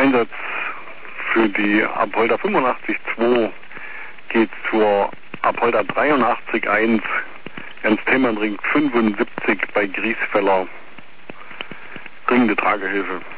Einsatz für die Apolda 85.2 geht zur Apolda 83.1 Ernst-Thälmann-Ring 75 bei Griesfeller. Dringende Tragehilfe.